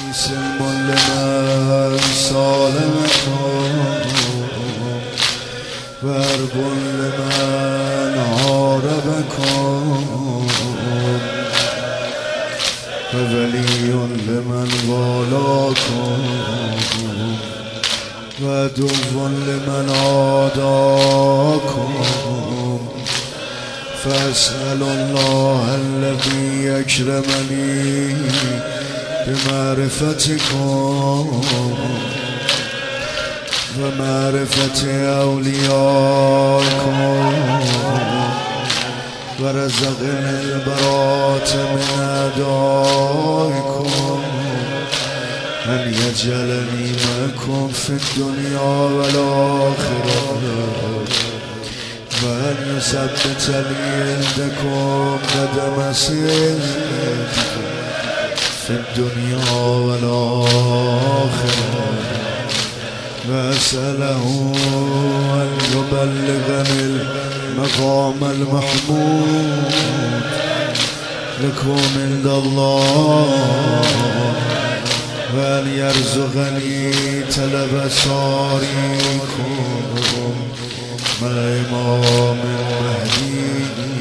سلم لمن سالمكم ورب لمن عاربكم وولي لمن والاكم وعدو لمن عاداكم فاسأل الله الذي يكرمني بمعرفتكم ومعرفة أوليائكم ورزقني البراءة من أعدائكم أن يجعلني معكم في الدنيا والآخرة وأن يثبت لي عندكم قدم صدق في الدنيا والآخرة وأسأله أن يبلغني المقام المحمود لكم عند الله وأن يرزقني طلب ساريكم مع الإمام المهدي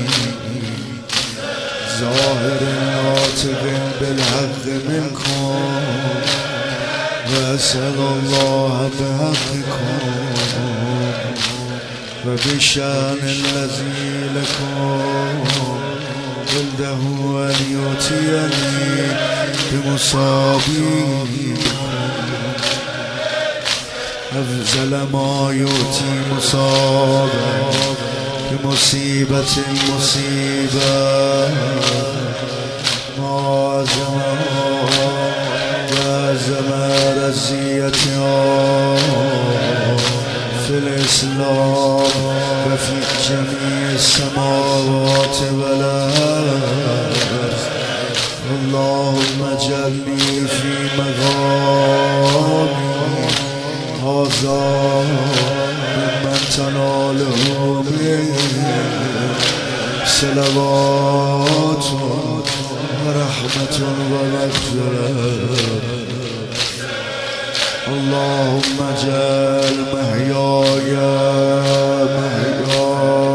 ظاهر ناطق بالحق منكم وأسأل الله بحقكم وبشأن الذي لكم عنده أن يؤتيني بمصابيكم أفضل ما يؤتي مصابا بمصيبة مصيبة وعزم رزيتها في الإسلام وفي جميع السماوات والأرض اللهم اجعلني في مقامي هذا ممن تناله صلوات ورحمة ومغفرة اللهم اجعل محياي محيا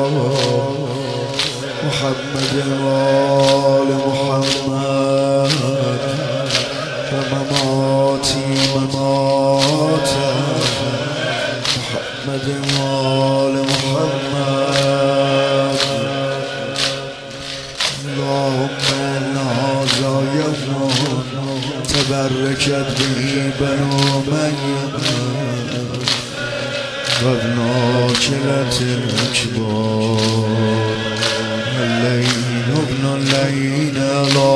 محمد وآل محمد ومماتي ممات محمد وآل محمد اللهم إن هذا يوم تبركت به بنو أمية وابن عاقلة الأكبار اللين ابن اللين على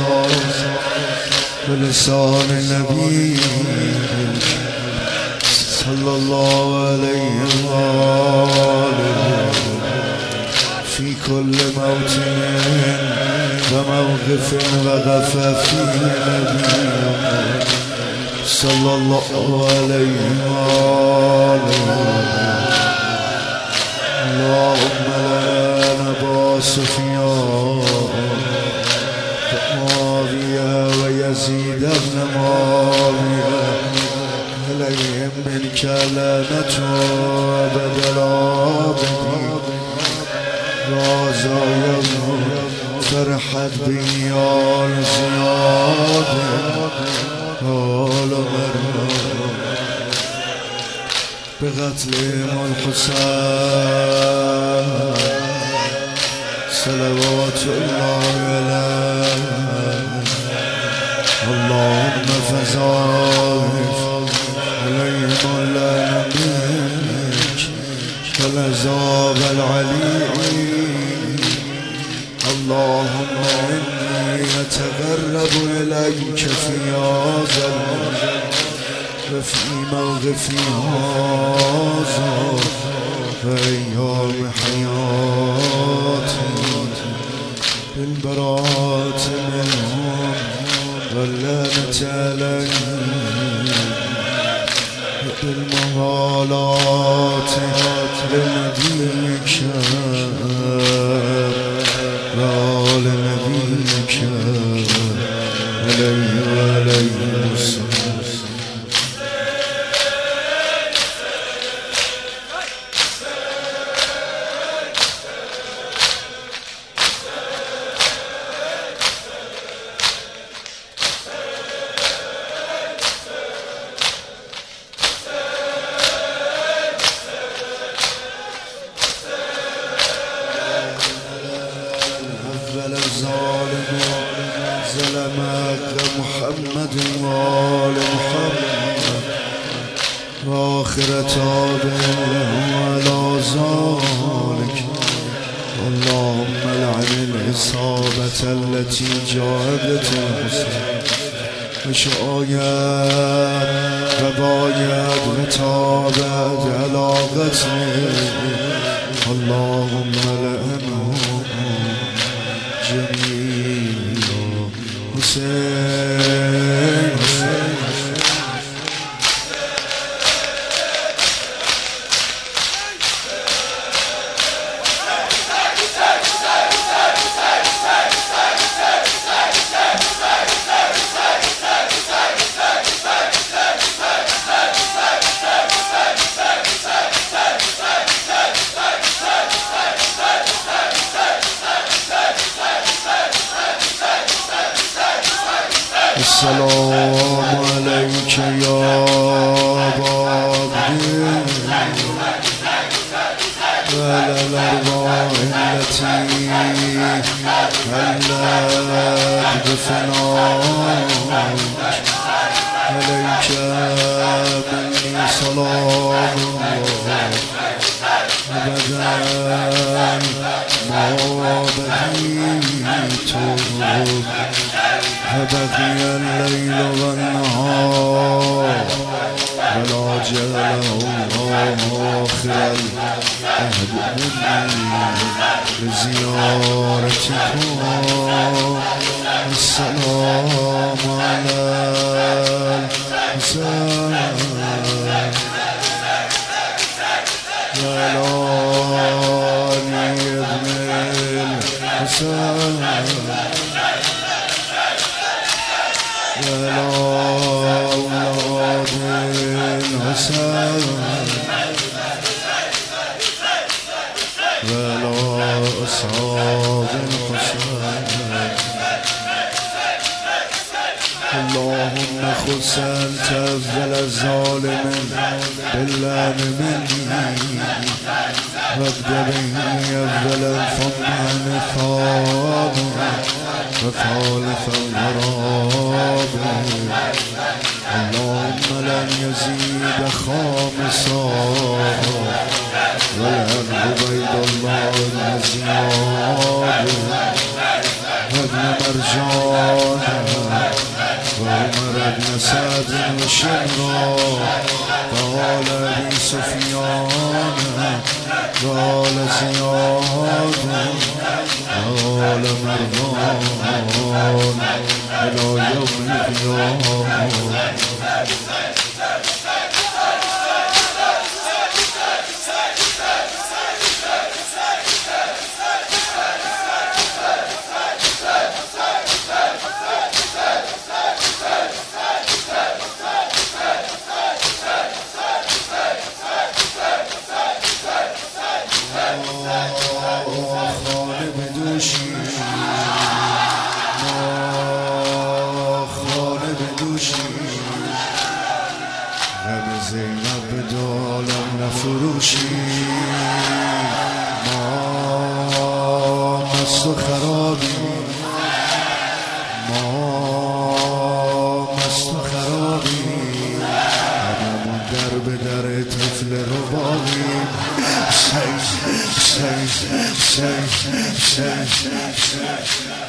لسان نبيك صلى الله عليه وآله في كل موطن وموقف وقف فيه نبيك صلى الله عليه وآله اللهم لا نبا سفيان معاوية ويزيد بن معاوية عليهم منك لعنة أبد الآبدين رازايا فرحت بي آل زياد آل مريم بقتلهم الحسين صلوات الله عليه اللهم فزايف عليهم اللعنة منك فالعذاب العليم اللهم إني أتقرب إليك في هذا وفي موقفي هذا وأيام حياتي بالبراءة منهم واللعنة عليهم بالمغالات لنبيك وآل نبيك عليه وعليه محمد وآل محمد وآخرة آبهم على ذلك. اللهم لعن الإصابة التي جاءت الحسين شاید و باید و تابد علی قتله. اللهم لعنهم جمیعا. حسین السلام عليك يا عبدي وعلى الأرواح التي هلت بفناك. عليك مني سلام الله أبدا ما بقيت فبقي الليل والنهار ولا جعله الله آخر العهد مني لزيارتكم. السلام على الحسين وعلى علي بن الحسين وعلى أولاد الحسين وعلى أصحاب الحسين. اللهم خص أنت أفضل الظالمين باللعن مني وابدأ به أفضلا ثم نفاضا وثالثا ورابعا. اللهم لن يزيد خامسا ولن عبيد الله المزياد وابن مرجان وعمر بن سعد وشمرا وآل أبي سفيان وآل زياد وآل مروان إلى يوم القيامة. زینب دالم نفروشی ما مست و خرابی ما مست و خرابی هممون در به در طفل ربابی. شش شش شش شش شش